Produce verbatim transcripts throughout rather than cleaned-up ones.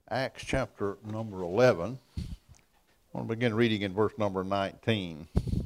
Acts chapter number eleven. I want to begin reading in verse number nineteen.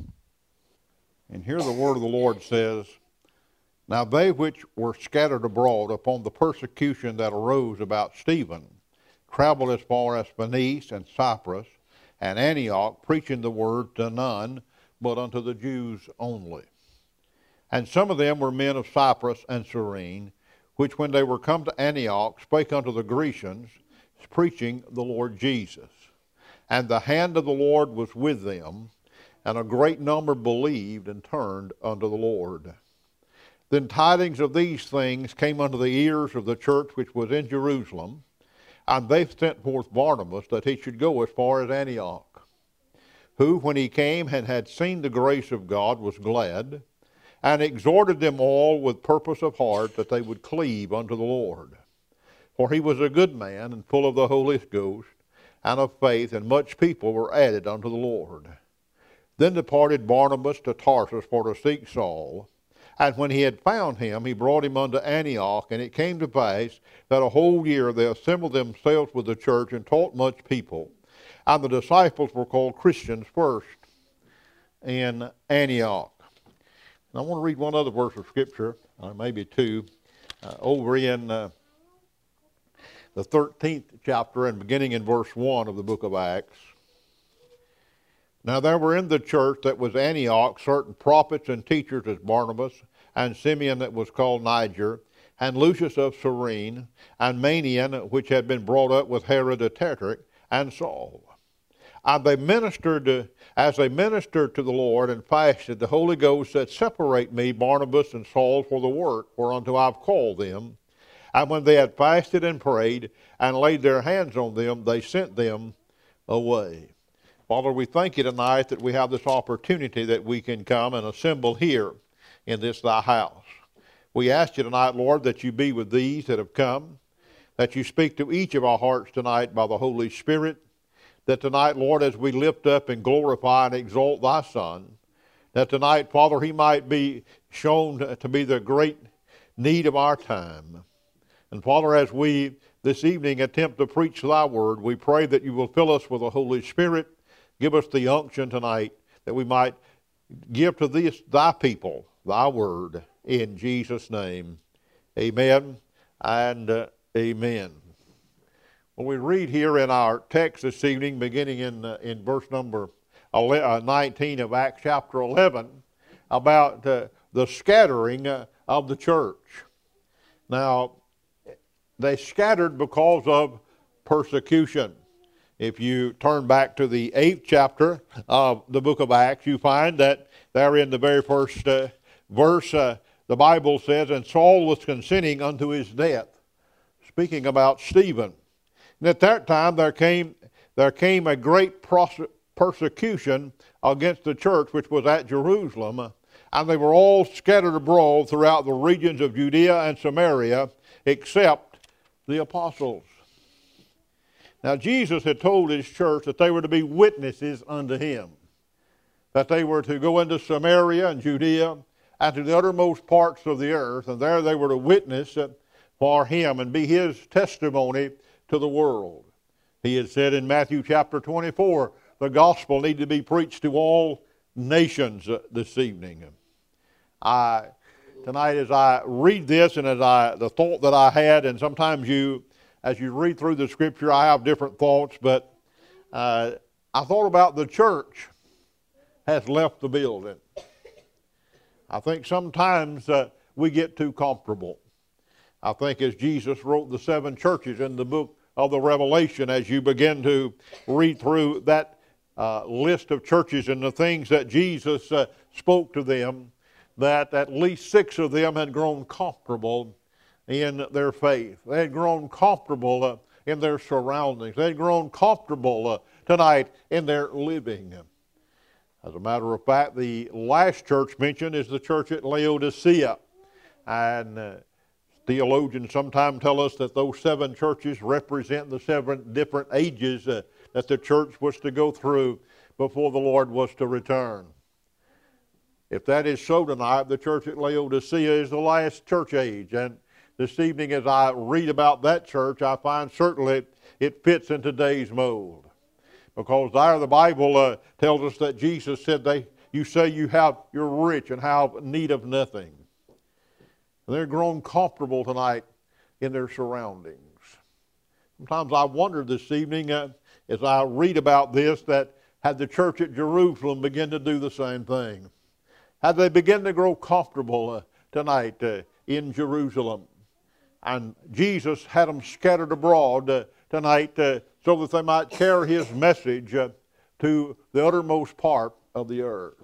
And here the word of the Lord says, Now they which were scattered abroad upon the persecution that arose about Stephen traveled as far as Phoenice and Cyprus and Antioch, preaching the word to none but unto the Jews only. And some of them were men of Cyprus and Cyrene, which when they were come to Antioch spake unto the Grecians, preaching the Lord Jesus. And the hand of the Lord was with them, and a great number believed and turned unto the Lord. Then tidings of these things came unto the ears of the church which was in Jerusalem, and they sent forth Barnabas that he should go as far as Antioch, who, when he came and had seen the grace of God, was glad, and exhorted them all with purpose of heart that they would cleave unto the Lord. For he was a good man, and full of the Holy Ghost, and of faith, and much people were added unto the Lord. Then departed Barnabas to Tarsus for to seek Saul. And when he had found him, he brought him unto Antioch. And it came to pass that a whole year they assembled themselves with the church, and taught much people. And the disciples were called Christians first in Antioch. And I want to read one other verse of Scripture, or maybe two, uh, over in Uh, the thirteenth chapter and beginning in verse one of the book of Acts. Now there were in the church that was Antioch certain prophets and teachers as Barnabas, and Simeon that was called Niger, and Lucius of Cyrene, and Manaen, which had been brought up with Herod the Tetrarch, and Saul. And they ministered, as they ministered to the Lord and fasted, the Holy Ghost said, Separate me, Barnabas and Saul, for the work whereunto I've called them. And when they had fasted and prayed and laid their hands on them, they sent them away. Father, we thank you tonight that we have this opportunity that we can come and assemble here in this thy house. We ask you tonight, Lord, that you be with these that have come, that you speak to each of our hearts tonight by the Holy Spirit, that tonight, Lord, as we lift up and glorify and exalt thy Son, that tonight, Father, he might be shown to be the great need of our time. And Father, as we this evening attempt to preach thy word, we pray that you will fill us with the Holy Spirit. Give us the unction tonight that we might give to this thy people thy word. In Jesus' name, amen and uh, amen. Well, we read here in our text this evening, beginning in, uh, in verse number nineteen of Acts chapter eleven, about uh, the scattering uh, of the church. Now, they scattered because of persecution. If you turn back to the eighth chapter of the book of Acts, you find that there in the very first uh, verse, uh, the Bible says, And Saul was consenting unto his death, speaking about Stephen. And at that time there came, there came a great pros- persecution against the church which was at Jerusalem, and they were all scattered abroad throughout the regions of Judea and Samaria, except the apostles. Now Jesus had told his church that they were to be witnesses unto him, that they were to go into Samaria and Judea and to the uttermost parts of the earth, and there they were to witness for him and be his testimony to the world. He had said in Matthew chapter twenty-four, the gospel needed to be preached to all nations this evening. I Tonight, as I read this and as I, the thought that I had, and sometimes you, as you read through the Scripture, I have different thoughts, but uh, I thought about the church has left the building. I think sometimes uh, we get too comfortable. I think as Jesus wrote the seven churches in the book of the Revelation, as you begin to read through that uh, list of churches and the things that Jesus uh, spoke to them, that at least six of them had grown comfortable in their faith. They had grown comfortable uh, in their surroundings. They had grown comfortable uh, tonight in their living. As a matter of fact, the last church mentioned is the church at Laodicea. And uh, theologians sometimes tell us that those seven churches represent the seven different ages uh, that the church was to go through before the Lord was to return. If that is so tonight, the church at Laodicea is the last church age, and this evening as I read about that church, I find certainly it fits in today's mold. Because there the Bible uh, tells us that Jesus said, they, you say you have, you're rich and have need of nothing. And they're grown comfortable tonight in their surroundings. Sometimes I wonder this evening uh, as I read about this, that had the church at Jerusalem begin to do the same thing? Had they begin to grow comfortable uh, tonight uh, in Jerusalem? And Jesus had them scattered abroad uh, tonight uh, so that they might carry his message uh, to the uttermost part of the earth.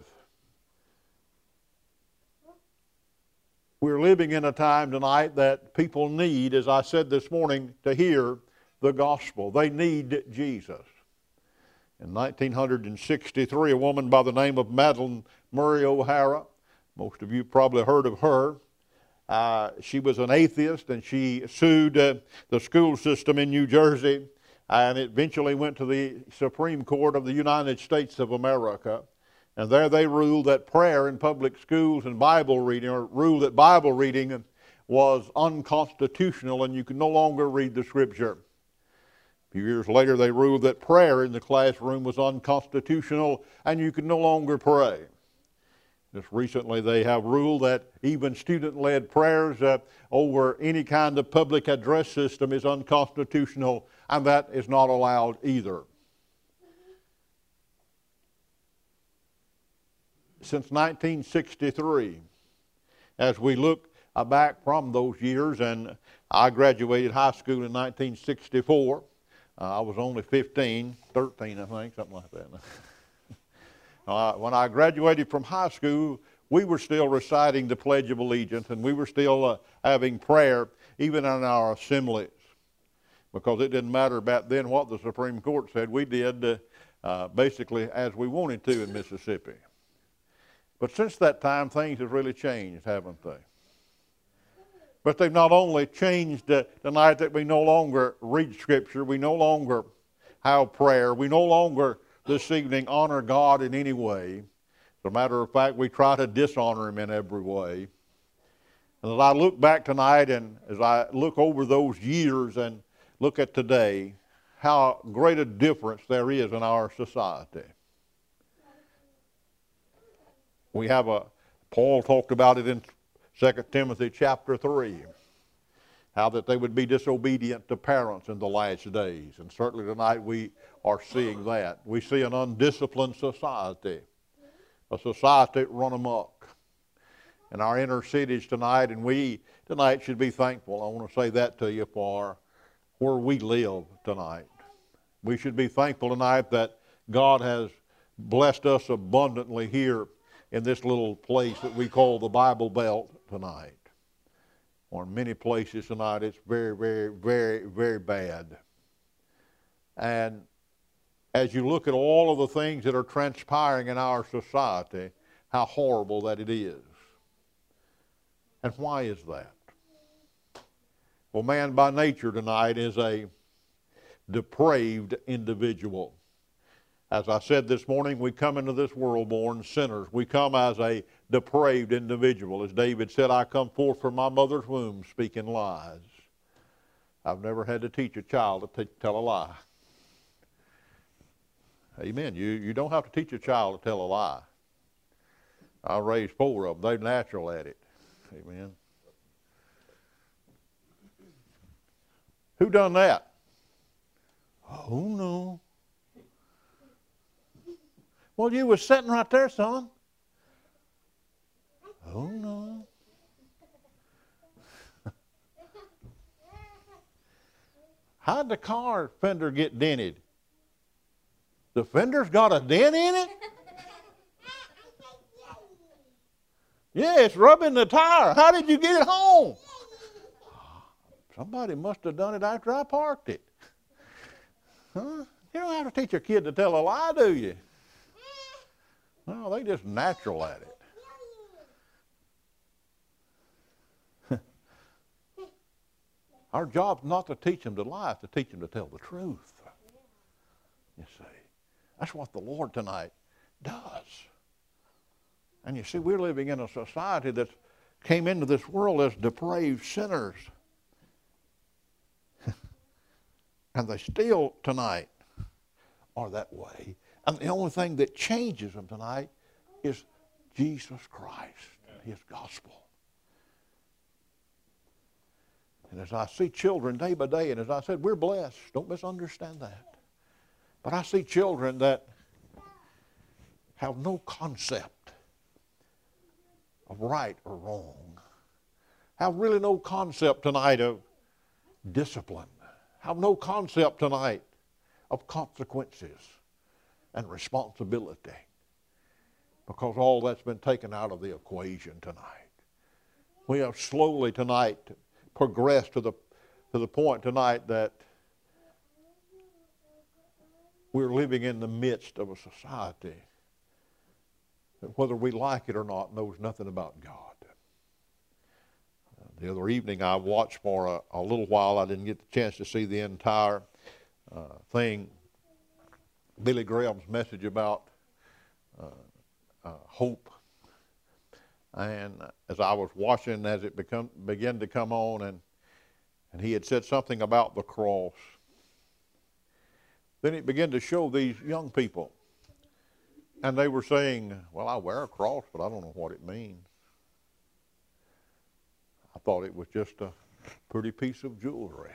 We're living in a time tonight that people need, as I said this morning, to hear the gospel. They need Jesus. In nineteen sixty-three, a woman by the name of Madeline Murray O'Hara, most of you probably heard of her, uh, she was an atheist, and she sued uh, the school system in New Jersey, and it eventually went to the Supreme Court of the United States of America. And there they ruled that prayer in public schools and Bible reading, or ruled that Bible reading was unconstitutional and you could no longer read the Scripture. A few years later, they ruled that prayer in the classroom was unconstitutional and you could no longer pray. Just recently, they have ruled that even student-led prayers uh, over any kind of public address system is unconstitutional, and that is not allowed either. Since nineteen sixty-three, as we look uh, back from those years, and I graduated high school in nineteen sixty-four. Uh, I was only fifteen, thirteen, I think, something like that. uh, when I graduated from high school, we were still reciting the Pledge of Allegiance, and we were still uh, having prayer, even in our assemblies. Because it didn't matter back then what the Supreme Court said. We did uh, uh, basically as we wanted to in Mississippi. But since that time, things have really changed, haven't they? But they've not only changed uh, tonight that we no longer read Scripture, we no longer have prayer, we no longer this evening honor God in any way. As a matter of fact, we try to dishonor Him in every way. And as I look back tonight and as I look over those years and look at today, how great a difference there is in our society. We have a, Paul talked about it in Second Timothy chapter three, how that they would be disobedient to parents in the last days. And certainly tonight we are seeing that. We see an undisciplined society, a society run amok in our inner cities tonight, and we tonight should be thankful. I want to say that to you for where we live tonight. We should be thankful tonight that God has blessed us abundantly here in this little place that we call the Bible Belt tonight. Or in many places tonight it's very, very, very, very bad. And as you look at all of the things that are transpiring in our society, how horrible that it is. And why is that? Well, man by nature tonight is a depraved individual. As I said this morning, we come into this world born sinners. We come as a depraved individual. As David said, I come forth from my mother's womb speaking lies. I've never had to teach a child to t- tell a lie. Amen. You, you don't have to teach a child to tell a lie. I raised four of them. They're natural at it. Amen. Who done that? Oh, no. Well, you was sitting right there, son. Oh, no. How'd the car fender get dented? The fender's got a dent in it? Yeah, it's rubbing the tire. How did you get it home? Somebody must have done it after I parked it. Huh? You don't have to teach a kid to tell a lie, do you? No, they just natural at it. Our job's not to teach them to lie, it's to teach them to tell the truth. You see, that's what the Lord tonight does. And you see, we're living in a society that came into this world as depraved sinners. And they still tonight are that way. And the only thing that changes them tonight is Jesus Christ, His gospel. And as I see children day by day, and as I said, we're blessed. Don't misunderstand that. But I see children that have no concept of right or wrong. Have really no concept tonight of discipline. Have no concept tonight of consequences and responsibility, because all that's been taken out of the equation tonight. We have slowly tonight progressed to the, to the point tonight that we're living in the midst of a society that, whether we like it or not, knows nothing about God. The other evening I watched for a, a little while. I didn't get the chance to see the entire uh, thing. Billy Graham's message about uh, uh, hope. And as I was watching, as it become, began to come on, and, and he had said something about the cross. Then it began to show these young people. And they were saying, well, I wear a cross, but I don't know what it means. I thought it was just a pretty piece of jewelry.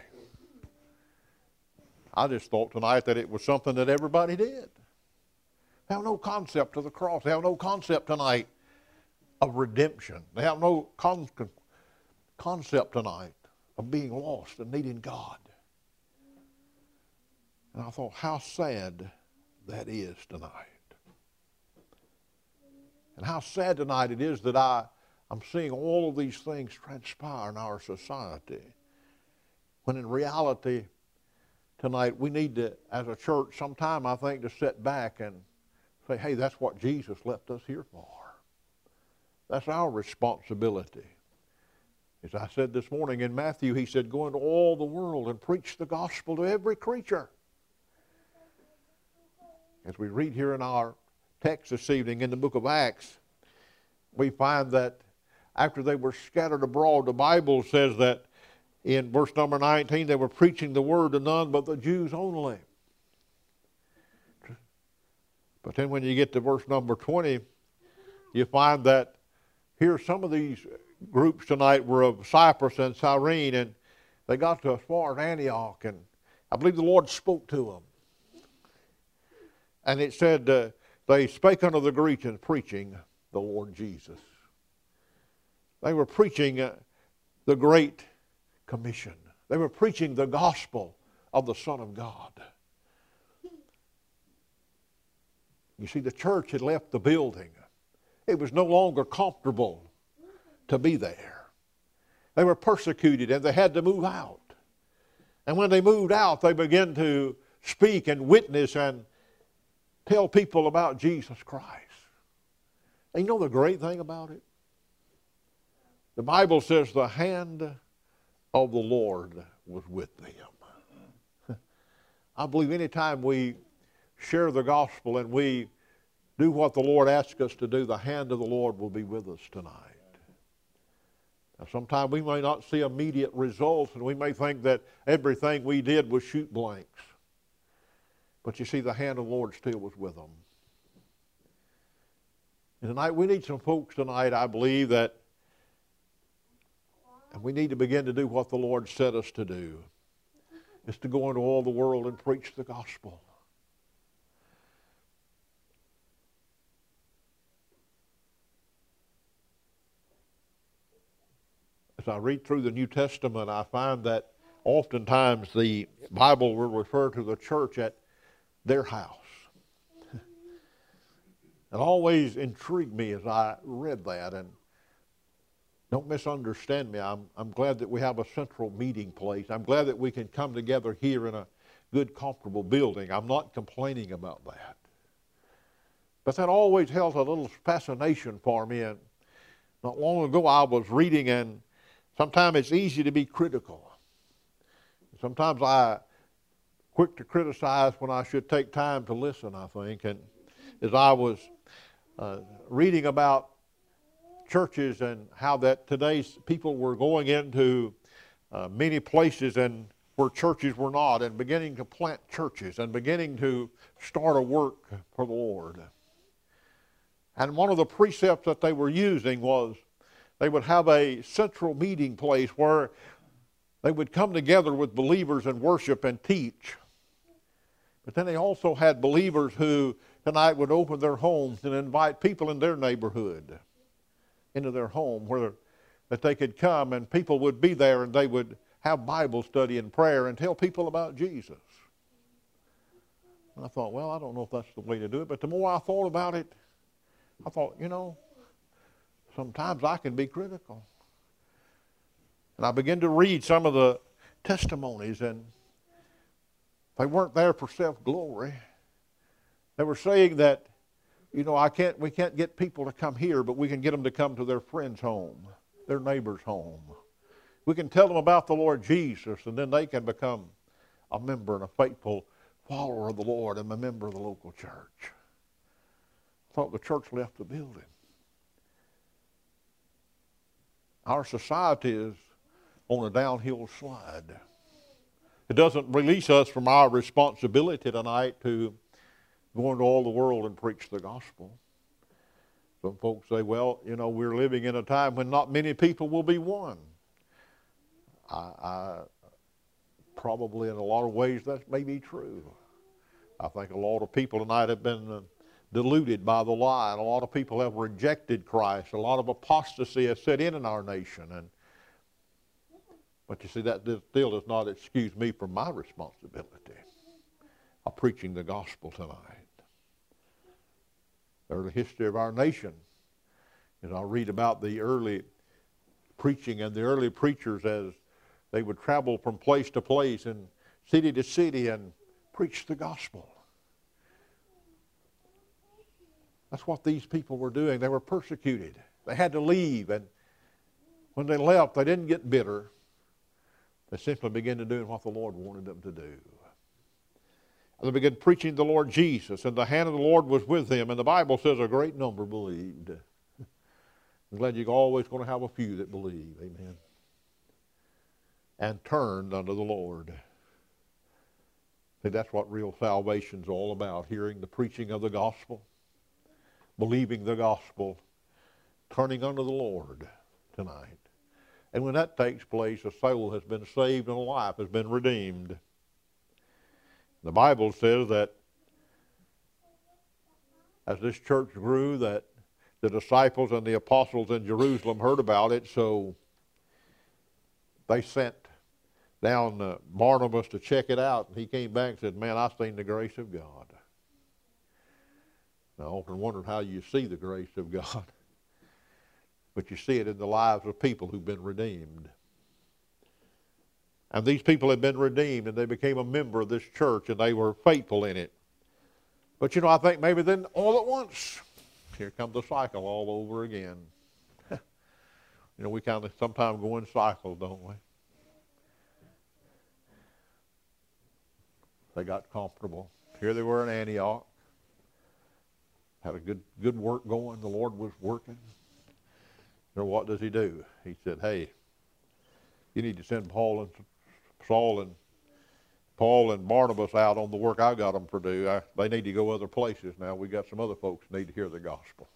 I just thought tonight that it was something that everybody did. They have no concept of the cross. They have no concept tonight of redemption. They have no con- concept tonight of being lost and needing God. And I thought, how sad that is tonight. And how sad tonight it is that I I'm seeing all of these things transpire in our society, when in reality, tonight we need to, as a church, sometime I think to sit back and say, hey, that's what Jesus left us here for. That's our responsibility. As I said this morning in Matthew, he said, go into all the world and preach the gospel to every creature. As we read here in our text this evening in the book of Acts, we find that after they were scattered abroad, the Bible says that in verse number nineteen, they were preaching the word to none but the Jews only. But then when you get to verse number twenty, you find that here some of these groups tonight were of Cyprus and Cyrene, and they got to as far as Antioch, and I believe the Lord spoke to them. And it said, uh, they spake unto the Grecians, preaching the Lord Jesus. They were preaching uh, the Great Commission. They were preaching the gospel of the Son of God. You see, the church had left the building. It was no longer comfortable to be there. They were persecuted and they had to move out. And when they moved out, they began to speak and witness and tell people about Jesus Christ. And you know the great thing about it? The Bible says the hand of the Lord was with them. I believe anytime we share the gospel and we do what the Lord asks us to do, the hand of the Lord will be with us tonight. Now, sometimes we may not see immediate results, and we may think that everything we did was shoot blanks. But you see, the hand of the Lord still was with them. And tonight, we need some folks tonight, I believe, that and we need to begin to do what the Lord set us to do, is to go into all the world and preach the gospel. As I read through the New Testament, I find that oftentimes the Bible will refer to the church at their house. It always intrigued me as I read that, and don't misunderstand me. I'm, I'm glad that we have a central meeting place. I'm glad that we can come together here in a good, comfortable building. I'm not complaining about that. But that always held a little fascination for me. And not long ago I was reading, and sometimes it's easy to be critical. Sometimes I'm quick to criticize when I should take time to listen, I think. And as I was uh, reading about churches and how that today's people were going into uh, many places and where churches were not, and beginning to plant churches and beginning to start a work for the Lord. And one of the precepts that they were using was they would have a central meeting place where they would come together with believers and worship and teach. But then they also had believers who tonight would open their homes and invite people in their neighborhood into their home where that they could come, and people would be there and they would have Bible study and prayer and tell people about Jesus. And I thought, well, I don't know if that's the way to do it, but the more I thought about it, I thought, you know, sometimes I can be critical. And I began to read some of the testimonies, and they weren't there for self-glory. They were saying that, you know, I can't, we can't get people to come here, but we can get them to come to their friend's home, their neighbor's home. We can tell them about the Lord Jesus, and then they can become a member and a faithful follower of the Lord and a member of the local church. I thought the church left the building. Our society is on a downhill slide. It doesn't release us from our responsibility tonight to go into all the world and preach the gospel. Some folks say, well, you know, we're living in a time when not many people will be won. I, I probably in a lot of ways that may be true. I think a lot of people tonight have been uh, deluded by the lie, and a lot of people have rejected Christ. A lot of apostasy has set in in our nation. And but you see, that still does not excuse me from my responsibility of preaching the gospel tonight. The early history of our nation, and I'll read about the early preaching and the early preachers as they would travel from place to place and city to city and preach the gospel. That's what these people were doing. They were persecuted. They had to leave, and when they left, they didn't get bitter. They simply began to do what the Lord wanted them to do. And they began preaching the Lord Jesus, and the hand of the Lord was with them, and the Bible says a great number believed. I'm glad you're always going to have a few that believe. Amen. And turned unto the Lord. See, that's what real salvation's all about, hearing the preaching of the gospel, believing the gospel, turning unto the Lord tonight. And when that takes place, a soul has been saved and a life has been redeemed. The Bible says that as this church grew, that the disciples and the apostles in Jerusalem heard about it, so they sent down uh, Barnabas to check it out, and he came back and said, man, I've seen the grace of God. Now, I often wondered how you see the grace of God, but you see it in the lives of people who've been redeemed. And these people had been redeemed, and they became a member of this church, and they were faithful in it. But, you know, I think maybe then all at once, here comes the cycle all over again. You know, we kind of sometimes go in cycles, don't we? They got comfortable. Here they were in Antioch. Had a good good work going. The Lord was working. So what does he do? He said, hey, you need to send Paul and Saul and Paul and Barnabas out on the work I got them to do. I, they need to go other places now. We got some other folks that need to hear the gospel.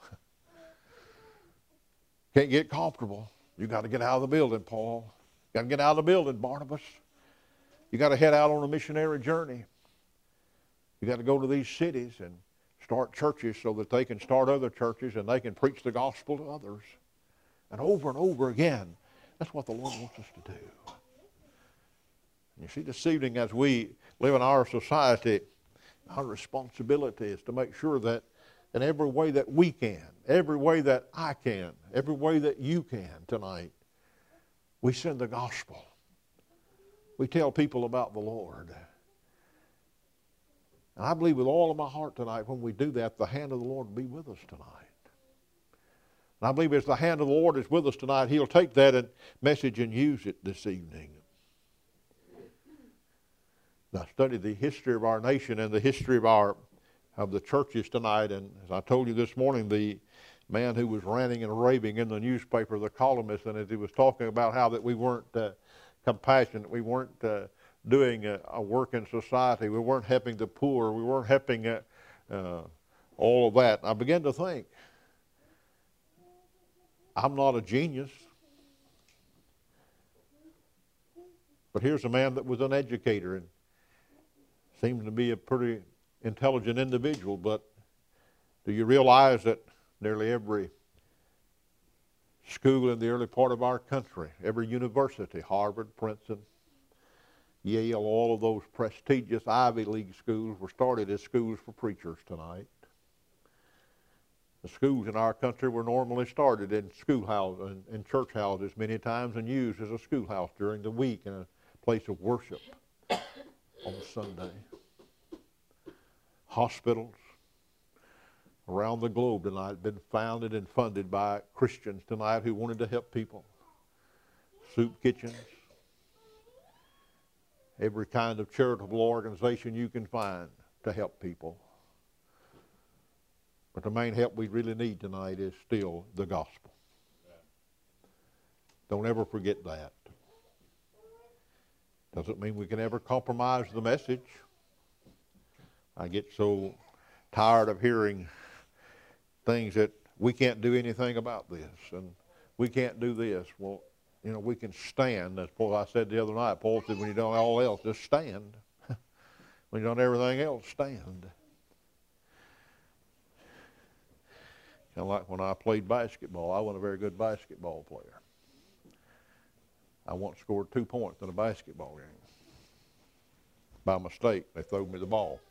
Can't get comfortable. You got to get out of the building, Paul. You got to get out of the building, Barnabas. You got to head out on a missionary journey. You got to go to these cities and start churches so that they can start other churches and they can preach the gospel to others. And over and over again, that's what the Lord wants us to do. And you see, this evening as we live in our society, our responsibility is to make sure that in every way that we can, every way that I can, every way that you can tonight, we send the gospel. We tell people about the Lord. And I believe with all of my heart tonight, when we do that, the hand of the Lord will be with us tonight. And I believe as the hand of the Lord is with us tonight, he'll take that message and use it this evening. I studied the history of our nation and the history of our of the churches tonight, and as I told you this morning, the man who was ranting and raving in the newspaper, the columnist, and as he was talking about how that we weren't uh, compassionate, we weren't uh, doing a, a work in society. We weren't helping the poor. We weren't helping uh, uh, all of that. And I began to think, I'm not a genius. But here's a man that was an educator and seemed to be a pretty intelligent individual. But do you realize that nearly every school in the early part of our country, every university, Harvard, Princeton, Yale, all of those prestigious Ivy League schools were started as schools for preachers tonight. The schools in our country were normally started in schoolhouses and in church houses many times and used as a schoolhouse during the week and a place of worship on Sunday. Hospitals around the globe tonight have been founded and funded by Christians tonight who wanted to help people. Soup kitchens, every kind of charitable organization you can find to help people. But the main help we really need tonight is still the gospel. Don't ever forget that. Doesn't mean we can ever compromise the message. I get so tired of hearing things that we can't do anything about this and we can't do this. Well, you know, we can stand. As Paul, I said the other night, Paul said, when you don't all else, just stand. When you don't everything else, stand. Kind of like when I played basketball. I wasn't a very good basketball player. I once scored two points in a basketball game. By mistake, they threw me the ball.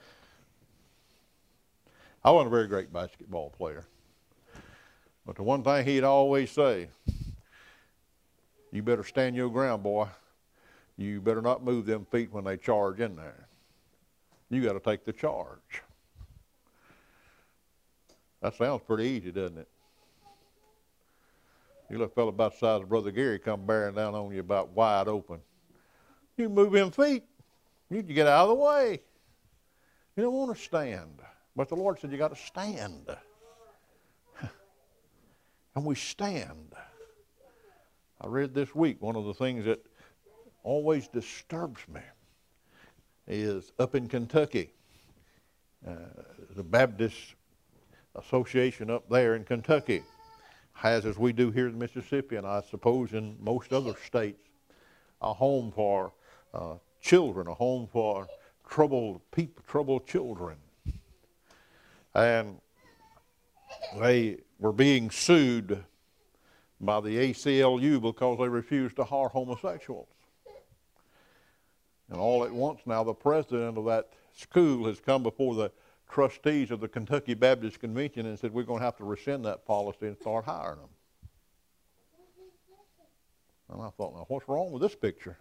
I wasn't a very great basketball player. But the one thing he'd always say, you better stand your ground, boy. You better not move them feet when they charge in there. You got to take the charge. That sounds pretty easy, doesn't it? You let a fellow about the size of Brother Gary come bearing down on you about wide open. You move them feet. You need to get out of the way. You don't want to stand. But the Lord said you got to stand. And we stand. I read this week, one of the things that always disturbs me is up in Kentucky, uh, the Baptist Association up there in Kentucky has, as we do here in Mississippi, and I suppose in most other states, a home for uh, children, a home for troubled people, troubled children. And they were being sued by the A C L U because they refused to hire homosexuals. And all at once now the president of that school has come before the trustees of the Kentucky Baptist Convention and said, we're going to have to rescind that policy and start hiring them. And I thought, now what's wrong with this picture?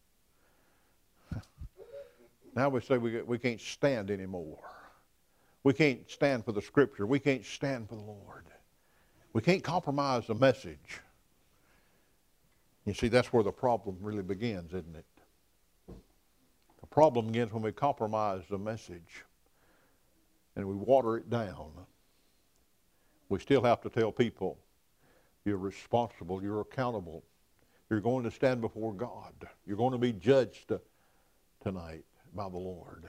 Now we say we, we can't stand anymore. We can't stand for the Scripture. We can't stand for the Lord. We can't compromise the message. You see, that's where the problem really begins, isn't it? The problem begins when we compromise the message and we water it down. We still have to tell people, you're responsible, you're accountable. You're going to stand before God. You're going to be judged tonight by the Lord.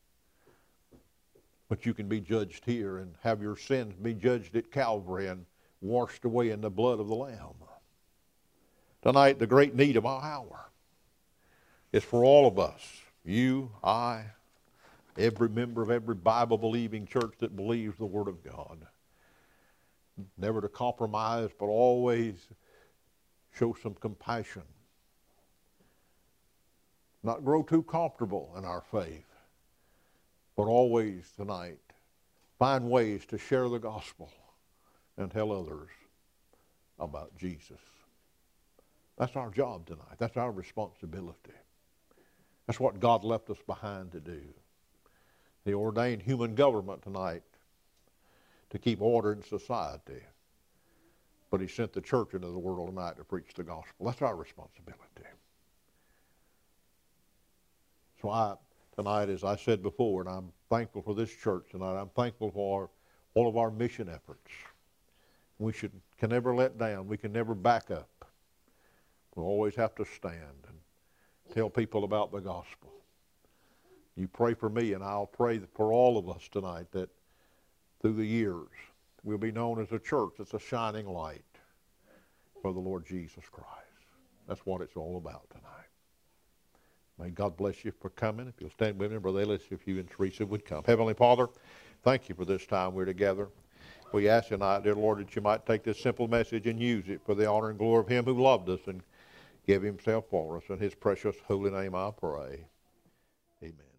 But you can be judged here and have your sins be judged at Calvary and washed away in the blood of the Lamb. Tonight, the great need of our hour is for all of us, you, I, every member of every Bible-believing church that believes the Word of God. Never to compromise, but always show some compassion. Not grow too comfortable in our faith, but always tonight find ways to share the gospel and tell others about Jesus. That's our job tonight. That's our responsibility. That's what God left us behind to do. He ordained human government tonight to keep order in society. But he sent the church into the world tonight to preach the gospel. That's our responsibility. So I, tonight, as I said before, and I'm thankful for this church tonight, I'm thankful for all of our mission efforts. We should can never let down. We can never back up. We'll always have to stand and Tell people about the gospel. You pray for me, and I'll pray for all of us tonight that through the years we'll be known as a church that's a shining light for the Lord Jesus Christ. That's what it's all about tonight. May God bless you for coming. If you'll stand with me, Brother Ellis, if you and Teresa would come. Heavenly Father, thank you for this time we're together. We ask tonight, dear Lord, that you might take this simple message and use it for the honor and glory of him who loved us and gave himself for us. In his precious holy name I pray. Amen.